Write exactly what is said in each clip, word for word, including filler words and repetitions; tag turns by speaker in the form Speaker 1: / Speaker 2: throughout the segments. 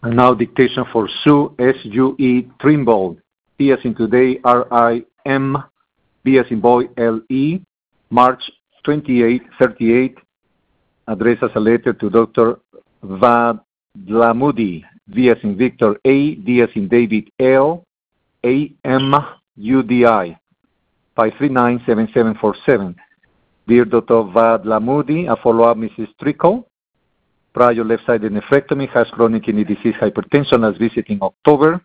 Speaker 1: And now dictation for Sue, S U E, Trimble, T as in today, R I M, B as in boy, L E, March twenty-eighth, thirty-eight, addressed as a letter to Doctor Vadlamudi, V as in Victor, A, D as in David, L, A M U D I, five three nine, seven seven four seven. Dear Doctor Vadlamudi, a follow-up Missus Trickle. Prior left-sided nephrectomy, has chronic kidney disease, hypertension, last visit in October.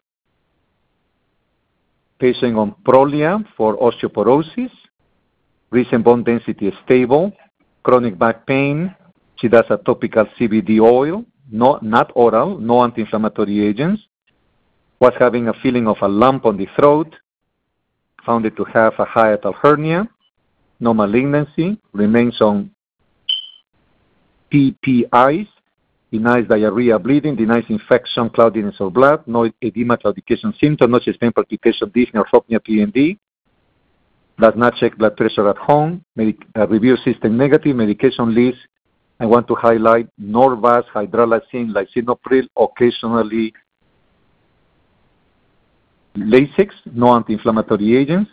Speaker 1: Patient on Prolia for osteoporosis. Recent bone density is stable. Chronic back pain. She does a topical C B D oil, no, not oral, no anti-inflammatory agents. Was having a feeling of a lump on the throat. Found it to have a hiatal hernia. No malignancy. Remains on P P Is. Denies diarrhea, bleeding, denies infection, cloudiness of blood, no edema, claudication symptom, no chest pain, palpitation, dyspnea, orthopnea, P N D. Does not check blood pressure at home. Medic- uh, review system negative. Medication list. I want to highlight Norvasc, hydralazine, lisinopril, occasionally Lasix, no anti-inflammatory agents.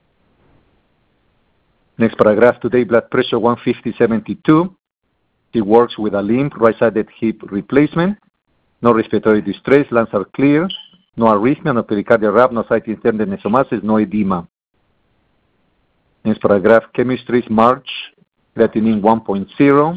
Speaker 1: Next paragraph. Today, blood pressure one fifty seventy-two. She works with a limp, right-sided hip replacement. No respiratory distress. Lungs are clear. No arrhythmia, no pericardial rap, no site tenderness or masses, no edema. Next paragraph. Chemistries, March. Creatinine one point zero.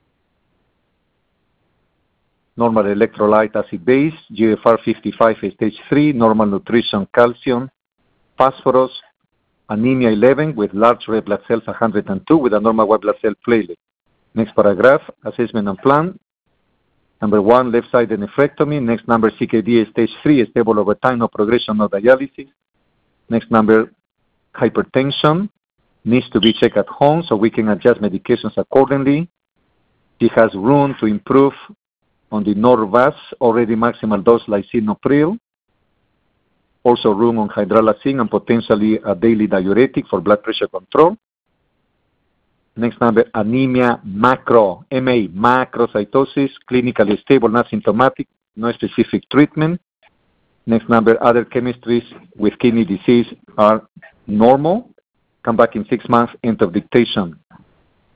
Speaker 1: Normal electrolyte acid base. G F R fifty-five, stage three. Normal nutrition, calcium, phosphorus. Anemia eleven with large red blood cells one hundred two with a normal white blood cell platelet. Next paragraph, assessment and plan. Number one, left-sided nephrectomy. Next number, C K D stage three, stable over time, no progression, no dialysis. Next number, hypertension. Needs to be checked at home so we can adjust medications accordingly. She has room to improve on the Norvasc, already maximal dose lisinopril. Also room on hydralazine and potentially a daily diuretic for blood pressure control. Next number, anemia macro, M A, macrocytosis, clinically stable, not symptomatic, no specific treatment. Next number, other chemistries with kidney disease are normal. Come back in six months, end of dictation.